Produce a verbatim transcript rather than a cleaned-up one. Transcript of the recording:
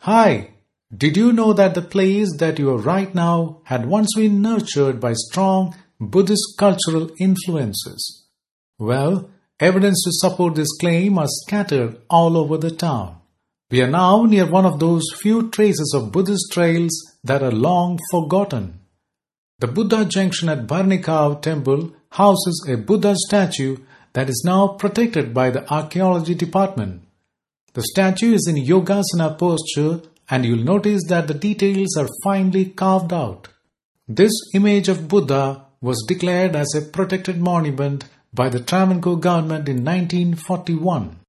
Hi, did you know that the place that you are right now had once been nurtured by strong Buddhist cultural influences? Well, evidence to support this claim are scattered all over the town. We are now near one of those few traces of Buddhist trails that are long forgotten. The Buddha Junction at Bharanikav Temple houses a Buddha statue that is now protected by the archaeology department. The statue is in Yogasana posture, and you'll notice that the details are finely carved out. This image of Buddha was declared as a protected monument by the Travancore government in nineteen forty-one.